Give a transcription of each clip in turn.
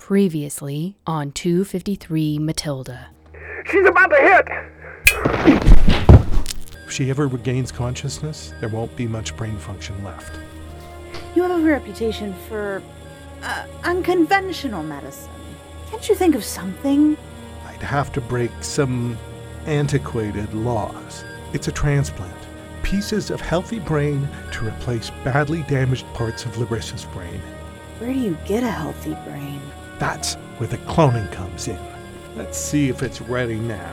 Previously on 253 Matilda. She's about to hit! If she ever regains consciousness, there won't be much brain function left. You have a reputation for unconventional medicine. Can't you think of something? I'd have to break some antiquated laws. It's a transplant. Pieces of healthy brain to replace badly damaged parts of Larissa's brain. Where do you get a healthy brain? That's where the cloning comes in. Let's see if it's ready now.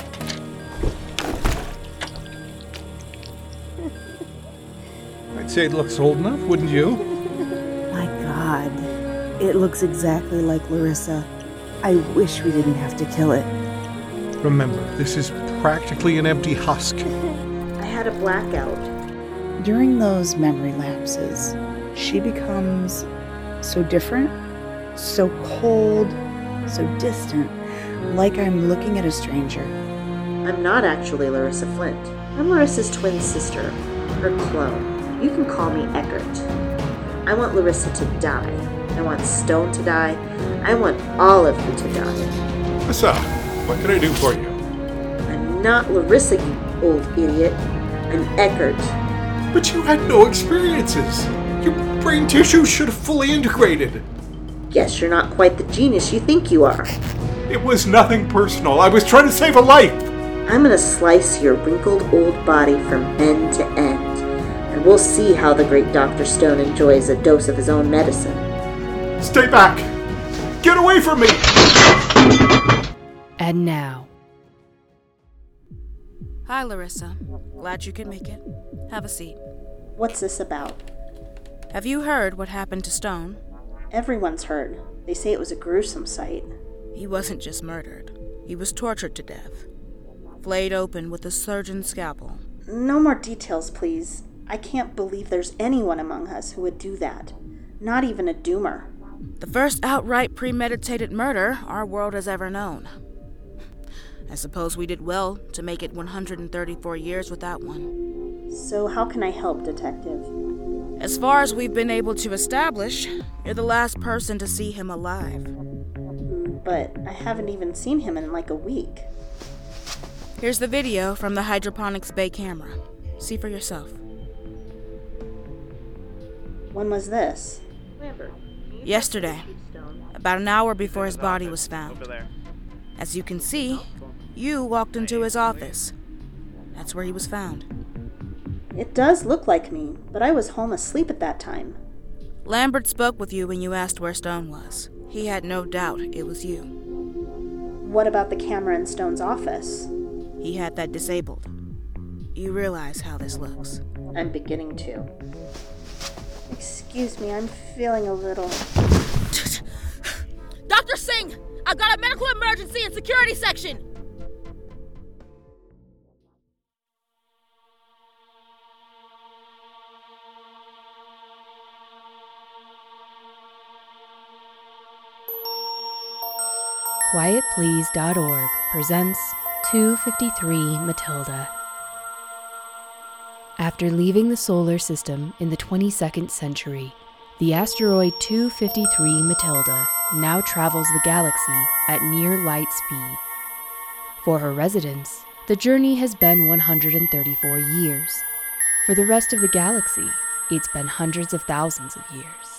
I'd say it looks old enough, wouldn't you? My God, it looks exactly like Larissa. I wish we didn't have to kill it. Remember, this is practically an empty husk. I had a blackout. During those memory lapses, she becomes so different, so cold, so distant, like I'm looking at a stranger. I'm not actually Larissa Flint. I'm Larissa's twin sister, her clone. You can call me Eckert. I want Larissa to die. I want Stone to die. I want all of you to die. Larissa, what can I do for you? I'm not Larissa, you old idiot. I'm Eckert. But you had no experiences. Your brain tissue should have fully integrated. Guess you're not quite the genius you think you are. It was nothing personal. I was trying to save a life. I'm gonna slice your wrinkled old body from end to end, and we'll see how the great Dr. Stone enjoys a dose of his own medicine. Stay back! Get away from me! And now. Hi, Larissa. Glad you could make it. Have a seat. What's this about? Have you heard what happened to Stone? Everyone's heard. They say it was a gruesome sight. He wasn't just murdered. He was tortured to death. Flayed open with a surgeon's scalpel. No more details, please. I can't believe there's anyone among us who would do that. Not even a doomer. The first outright premeditated murder our world has ever known. I suppose we did well to make it 134 years without one. So how can I help, Detective? As far as we've been able to establish, you're the last person to see him alive. But I haven't even seen him in like a week. Here's the video from the Hydroponics Bay camera. See for yourself. When was this? Yesterday, about an hour before his body was found. As you can see, you walked into his office. That's where he was found. It does look like me, but I was home asleep at that time. Lambert spoke with you when you asked where Stone was. He had no doubt it was you. What about the camera in Stone's office? He had that disabled. You realize how this looks. I'm beginning to. Excuse me, I'm feeling a little... Dr. Singh! I've got a medical emergency in security section! QuietPlease.org presents 253 Matilda. After leaving the solar system in the 22nd century, the asteroid 253 Matilda now travels the galaxy at near light speed. For her residents, the journey has been 134 years. For the rest of the galaxy, it's been hundreds of thousands of years.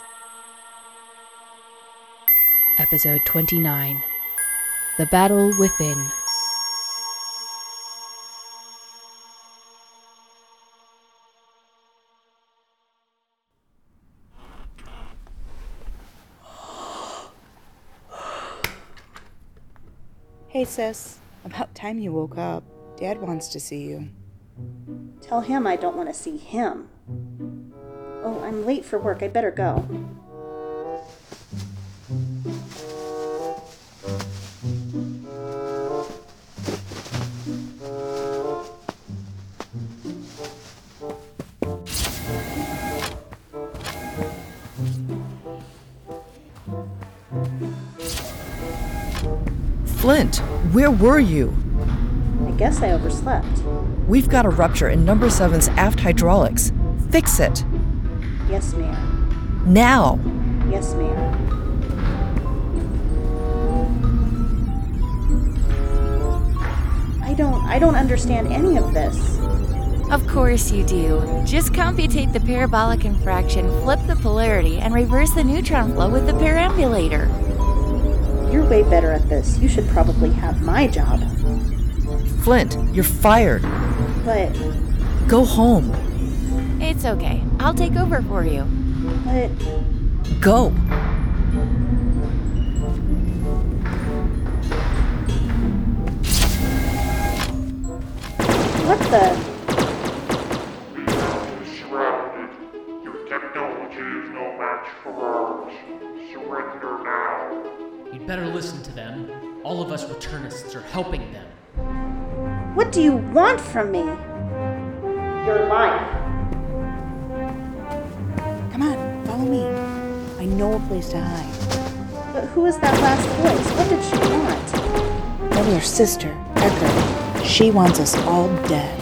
Episode 29. The Battle Within. Hey, sis. About time you woke up. Dad wants to see you. Tell him I don't want to see him. Oh, I'm late for work. I better go. Flint, where were you? I guess I overslept. We've got a rupture in number 7's aft hydraulics. Fix it. Yes, ma'am. Now. Yes, ma'am. I don't understand any of this. Of course you do. Just computate the parabolic infraction, flip the polarity, and reverse the neutron flow with the perambulator. You're way better at this. You should probably have my job. Flint, you're fired. But, Go home. It's okay. I'll take over for you. but, Go. what the? Surrounded. Your technology is no match for ours. Surrender now. You'd better listen to them. All of us returnists are helping them. What do you want from me? Your life. Come on, follow me. I know a place to hide. But who is that last voice? What did she want? That was her sister, Eckert. She wants us all dead.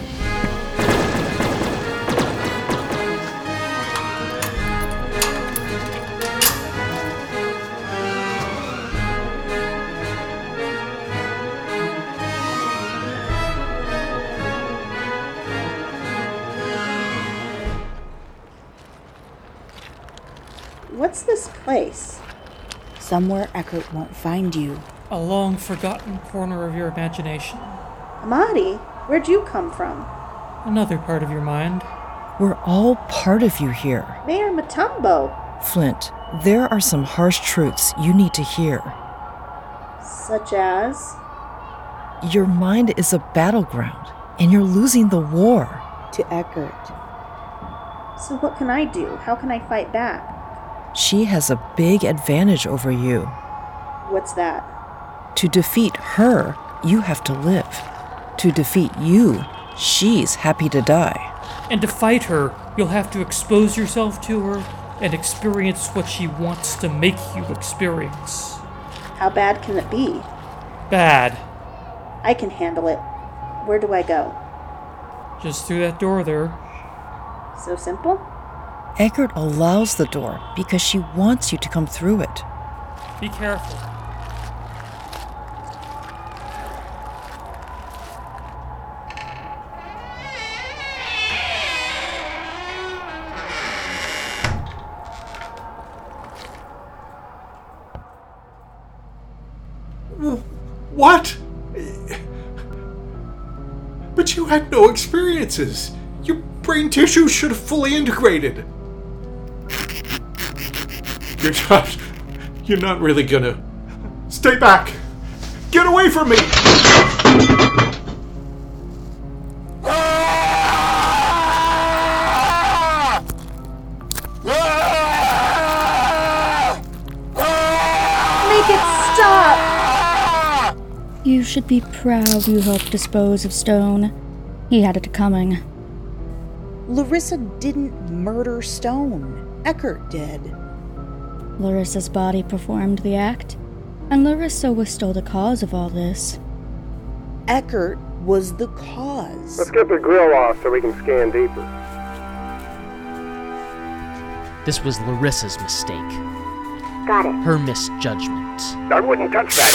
What's this place? Somewhere Eckert won't find you. A long-forgotten corner of your imagination. Amadi, where'd you come from? Another part of your mind. We're all part of you here. Mayor Matumbo. Flint, there are some harsh truths you need to hear. Such as? Your mind is a battleground, and you're losing the war. To Eckert. So what can I do? How can I fight back? She has a big advantage over you. What's that? To defeat her, you have to live. To defeat you, she's happy to die. And to fight her, you'll have to expose yourself to her and experience what she wants to make you experience. How bad can it be? Bad. I can handle it. Where do I go? Just through that door there. So simple? Eckert allows the door because she wants you to come through it. Be careful. What? But you had no experiences. Your brain tissue should have fully integrated. You're not really gonna. Stay back! Get away from me! Make it stop! You should be proud you helped dispose of Stone. He had it coming. Larissa didn't murder Stone. Eckert did. Larissa's body performed the act, and Larissa was still the cause of all this. Eckert was the cause. Let's get the grill off so we can scan deeper. This was Larissa's mistake. Got it. Her misjudgment. I wouldn't touch that.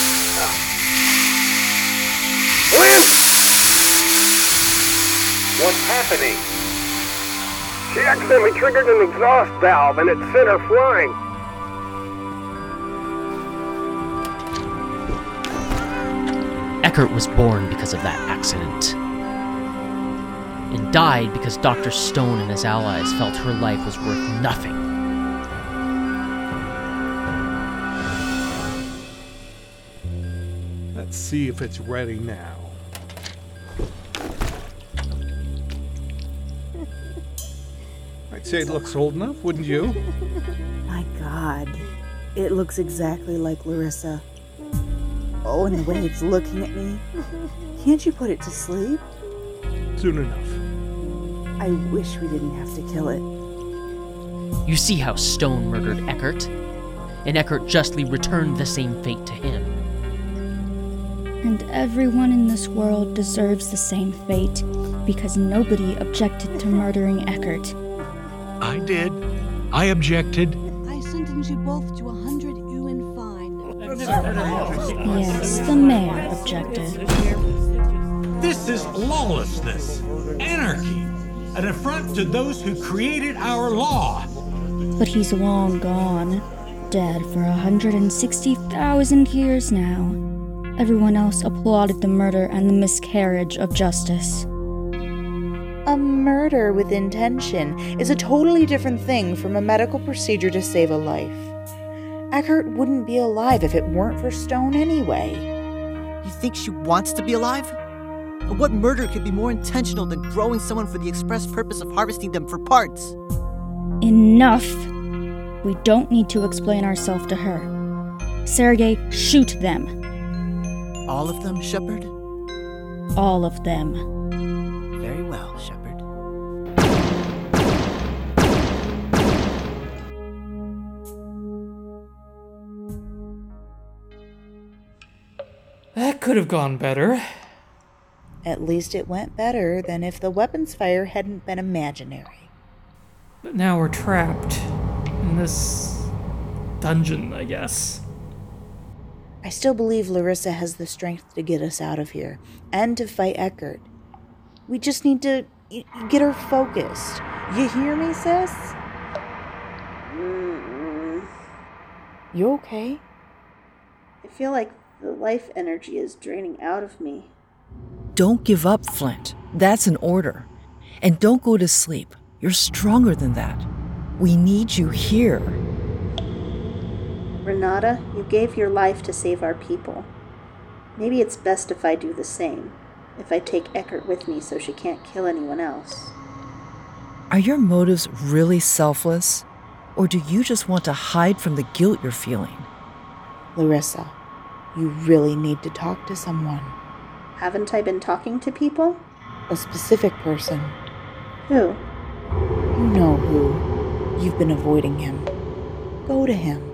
Flint! What's happening? She accidentally triggered an exhaust valve and it sent her flying. Eckert was born because of that accident. And died because Dr. Stone and his allies felt her life was worth nothing. Let's see if it's ready now. I'd say it looks old enough, wouldn't you? My God, it looks exactly like Larissa. Oh, and the way it's looking at me. Can't you put it to sleep? Soon enough. I wish we didn't have to kill it. You see how Stone murdered Eckert, and Eckert justly returned the same fate to him. And everyone in this world deserves the same fate, because nobody objected to murdering Eckert. I did. I objected. I sentence you both to 100 Ewan fine. Yes, the mayor objected. This is lawlessness, anarchy, an affront to those who created our law. But he's long gone, dead for 160,000 years now. Everyone else applauded the murder and the miscarriage of justice. A murder with intention is a totally different thing from a medical procedure to save a life. Eckert wouldn't be alive if it weren't for Stone anyway. You think she wants to be alive? What murder could be more intentional than growing someone for the express purpose of harvesting them for parts? Enough! We don't need to explain ourselves to her. Sergei, shoot them. All of them, Shepard? All of them. Very well, Shepard. That could have gone better. At least it went better than if the weapons fire hadn't been imaginary. But now we're trapped in this dungeon, I guess. I still believe Larissa has the strength to get us out of here and to fight Eckert. We just need to get her focused. You hear me, sis? You okay? I feel like the life energy is draining out of me. Don't give up, Flint. That's an order. And don't go to sleep. You're stronger than that. We need you here. Renata, you gave your life to save our people. Maybe it's best if I do the same. If I take Eckert with me so she can't kill anyone else. Are your motives really selfless? Or do you just want to hide from the guilt you're feeling? Larissa, you really need to talk to someone. Haven't I been talking to people? A specific person. Who? You know who. You've been avoiding him. Go to him.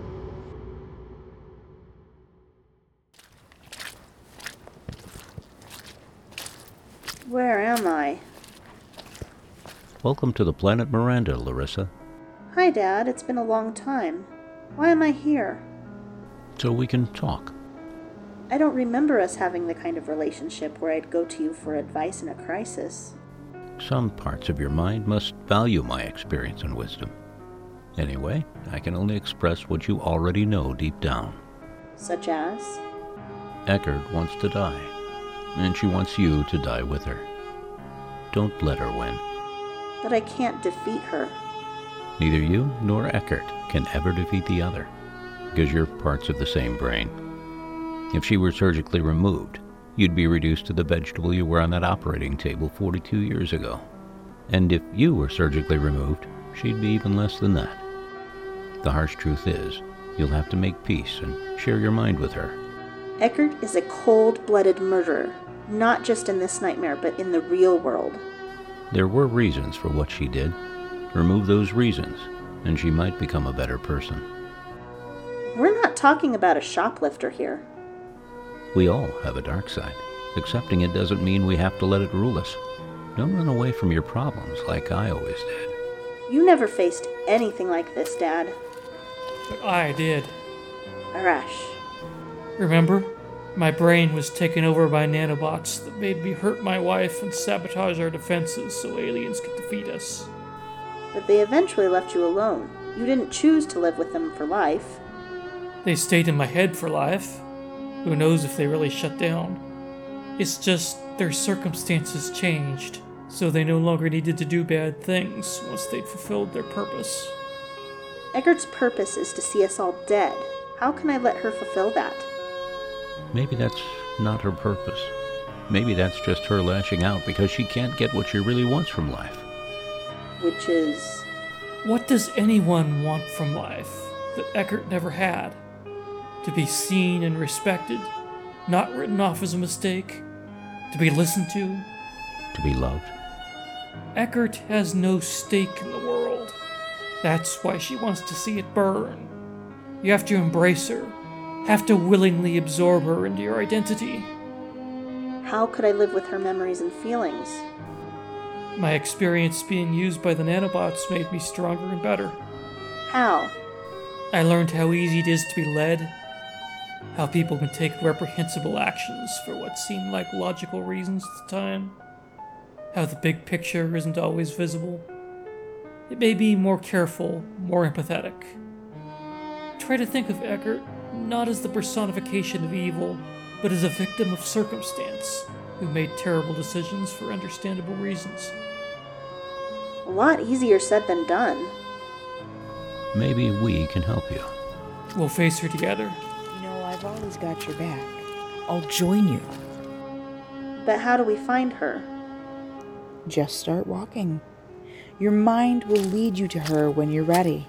Where am I? Welcome to the planet Miranda, Larissa. Hi, Dad. It's been a long time. Why am I here? So we can talk. I don't remember us having the kind of relationship where I'd go to you for advice in a crisis. Some parts of your mind must value my experience and wisdom. Anyway, I can only express what you already know deep down. Such as? Eckert wants to die, and she wants you to die with her. Don't let her win. But I can't defeat her. Neither you nor Eckert can ever defeat the other, because you're parts of the same brain. If she were surgically removed, you'd be reduced to the vegetable you were on that operating table 42 years ago. And if you were surgically removed, she'd be even less than that. The harsh truth is, you'll have to make peace and share your mind with her. Eckert is a cold-blooded murderer, not just in this nightmare, but in the real world. There were reasons for what she did. Remove those reasons, and she might become a better person. We're not talking about a shoplifter here. We all have a dark side. Accepting it doesn't mean we have to let it rule us. Don't run away from your problems like I always did. You never faced anything like this, Dad. But I did. Arash. Remember? My brain was taken over by nanobots that made me hurt my wife and sabotage our defenses so aliens could defeat us. But they eventually left you alone. You didn't choose to live with them for life. They stayed in my head for life. Who knows if they really shut down? It's just their circumstances changed, so they no longer needed to do bad things once they'd fulfilled their purpose. Eckert's purpose is to see us all dead. How can I let her fulfill that? Maybe that's not her purpose. Maybe that's just her lashing out because she can't get what she really wants from life. Which is? What does anyone want from life that Eckert never had? To be seen and respected, not written off as a mistake, to be listened to be loved. Eckert has no stake in the world. That's why she wants to see it burn. You have to embrace her, have to willingly absorb her into your identity. How could I live with her memories and feelings? My experience being used by the nanobots made me stronger and better. How? I learned how easy it is to be led, How people can take reprehensible actions for what seem like logical reasons at the time. How the big picture isn't always visible. It may be more careful, more empathetic. Try to think of Eckert not as the personification of evil, but as a victim of circumstance who made terrible decisions for understandable reasons. A lot easier said than done. Maybe we can help you. We'll face her together. You know, I've always got your back. I'll join you. But how do we find her? Just start walking. Your mind will lead you to her when you're ready.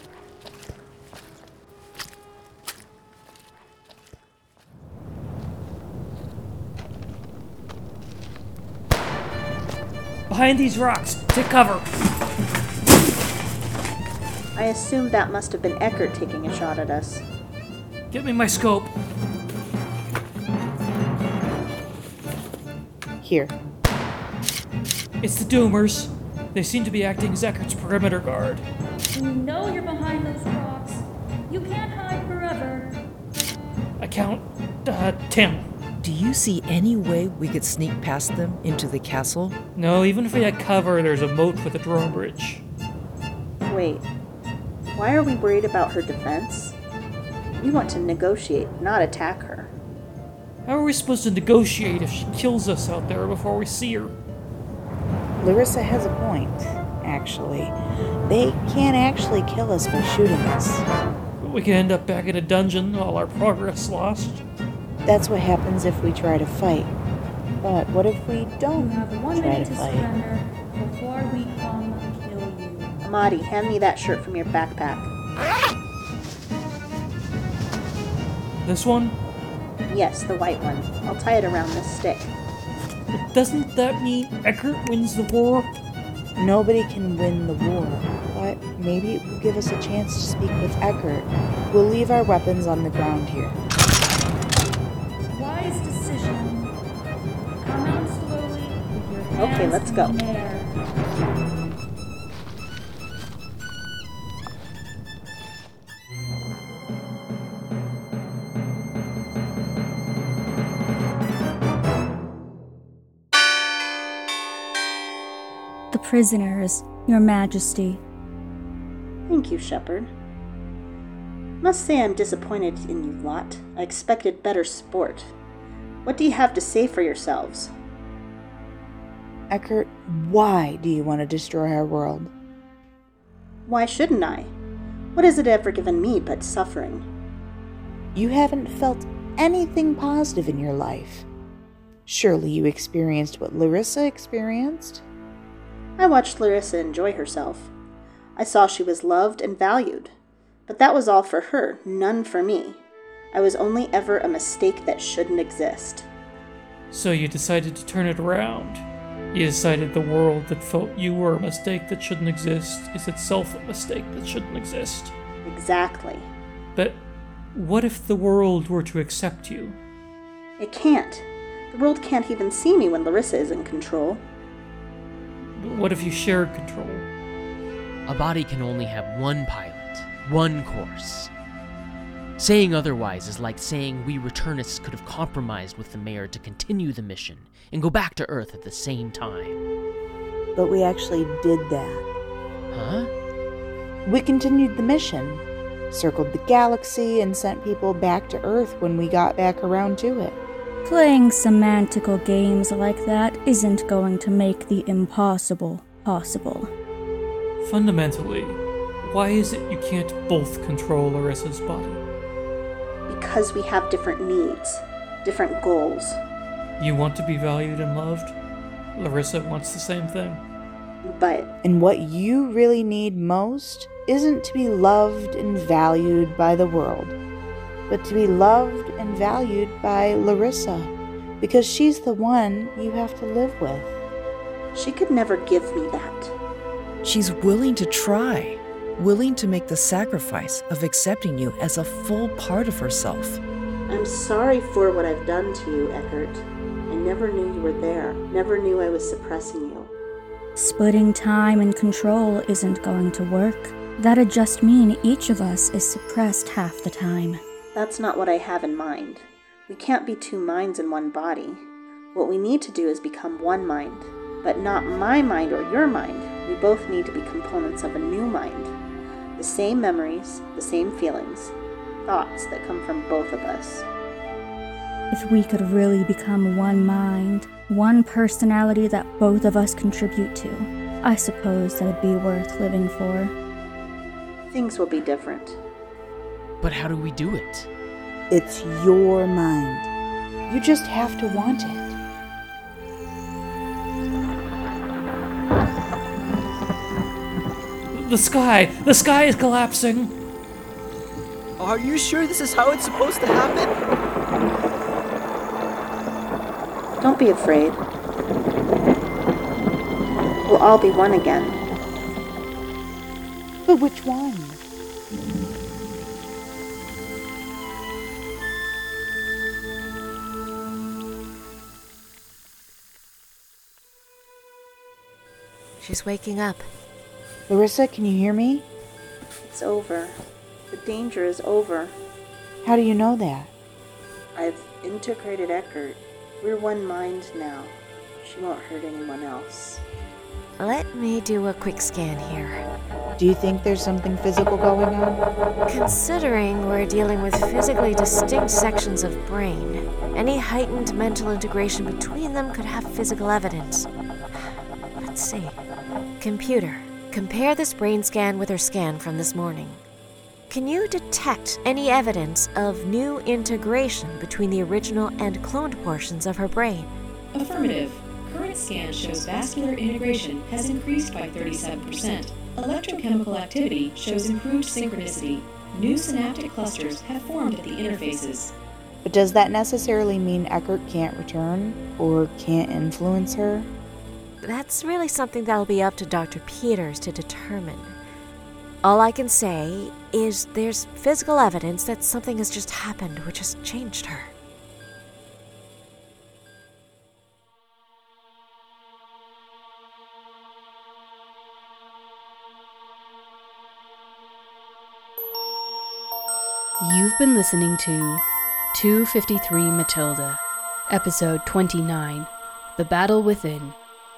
Behind these rocks! Take cover! I assumed that must have been Eckert taking a shot at us. Get me my scope. Here. It's the Doomers. They seem to be acting as Eckert's perimeter guard. You know you're behind those rocks. You can't hide forever. I count 10. Do you see any way we could sneak past them into the castle? No, even if we had cover, there's a moat with a drawbridge. Wait, why are we worried about her defense? We want to negotiate, not attack her. How are we supposed to negotiate if she kills us out there before we see her? Larissa has a point, actually. They can't actually kill us by shooting us. We could end up back in a dungeon, all our progress lost. That's what happens if we try to fight. But what if we don't try to fight? Before we come kill you. Amadi, hand me that shirt from your backpack. This one? Yes, the white one. I'll tie it around this stick. But doesn't that mean Eckert wins the war? Nobody can win the war, but maybe it will give us a chance to speak with Eckert. We'll leave our weapons on the ground here. Wise decision. Come out slowly with your hands Okay, let's go. in the air. The prisoners, Your Majesty. Thank you, Shepard. Must say I'm disappointed in you lot. I expected better sport. What do you have to say for yourselves? Eckert, why do you want to destroy our world? Why shouldn't I? What has it ever given me but suffering? You haven't felt anything positive in your life. Surely you experienced what Larissa experienced? I watched Larissa enjoy herself. I saw she was loved and valued. But that was all for her, none for me. I was only ever a mistake that shouldn't exist. So you decided to turn it around. You decided the world that felt you were a mistake that shouldn't exist is itself a mistake that shouldn't exist. Exactly. But what if the world were to accept you? It can't. The world can't even see me when Larissa is in control. But what if you shared control? A body can only have one pilot, one course. Saying otherwise is like saying we Returnists could have compromised with the mayor to continue the mission and go back to Earth at the same time. But we actually did that. Huh? We continued the mission, circled the galaxy, and sent people back to Earth when we got back around to it. Playing semantical games like that isn't going to make the impossible possible. Fundamentally, why is it you can't both control Larissa's body? Because we have different needs, different goals. You want to be valued and loved? Larissa wants the same thing. But... And what you really need most isn't to be loved and valued by the world, but to be loved and valued by Larissa, because she's the one you have to live with. She could never give me that. She's willing to try, willing to make the sacrifice of accepting you as a full part of herself. I'm sorry for what I've done to you, Eckert. I never knew you were there, never knew I was suppressing you. Splitting time and control isn't going to work. That'd just mean each of us is suppressed half the time. That's not what I have in mind. We can't be two minds in one body. What we need to do is become one mind. But not my mind or your mind. We both need to be components of a new mind. The same memories, the same feelings, thoughts that come from both of us. If we could really become one mind, one personality that both of us contribute to, I suppose that'd be worth living for. Things will be different. But how do we do it? It's your mind. You just have to want it. The sky is collapsing. Are you sure this is how it's supposed to happen? Don't be afraid. We'll all be one again. But which one? She's waking up. Larissa, can you hear me? It's over. The danger is over. How do you know that? I've integrated Eckert. We're one mind now. She won't hurt anyone else. Let me do a quick scan here. Do you think there's something physical going on? Considering we're dealing with physically distinct sections of brain, any heightened mental integration between them could have physical evidence. Let's see. Computer, compare this brain scan with her scan from this morning. Can you detect any evidence of new integration between the original and cloned portions of her brain? Affirmative. Current scan shows vascular integration has increased by 37%. Electrochemical activity shows improved synchronicity. New synaptic clusters have formed at the interfaces. But does that necessarily mean Eckert can't return or can't influence her? That's really something that'll be up to Dr. Peters to determine. All I can say is there's physical evidence that something has just happened which has changed her. You've been listening to 253 Matilda, Episode 29, The Battle Within.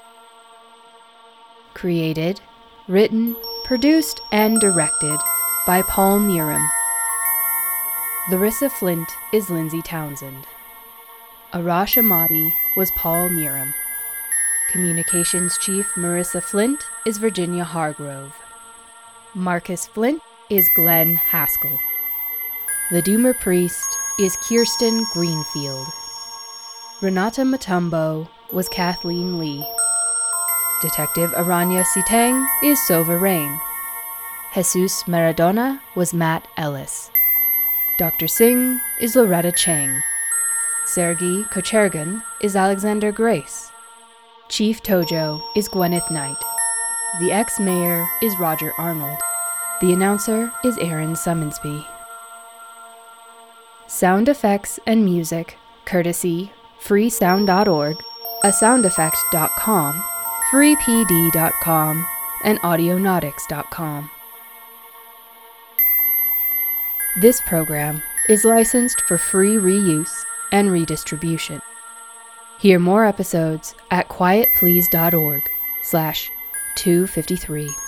Created, written, produced, and directed by Paul Neeram. Larissa Flint is Lindsay Townsend. Arash Ahmadi was Paul Neeram. Communications Chief Marissa Flint is Virginia Hargrove. Marcus Flint is Glenn Haskell. The Doomer Priest is Kirsten Greenfield. Renata Matumbo was Kathleen Lee. Detective Aranya Sitang is Sova Rain. Jesus Maradona was Matt Ellis. Dr. Singh is Loretta Chang. Sergei Kochergan is Alexander Grace. Chief Tojo is Gwyneth Knight. The ex-mayor is Roger Arnold. The announcer is Aaron Summonsby. Sound effects and music, courtesy freesound.org, asoundeffect.com, freepd.com, and audionautics.com. This program is licensed for free reuse and redistribution. Hear more episodes at quietplease.org/253.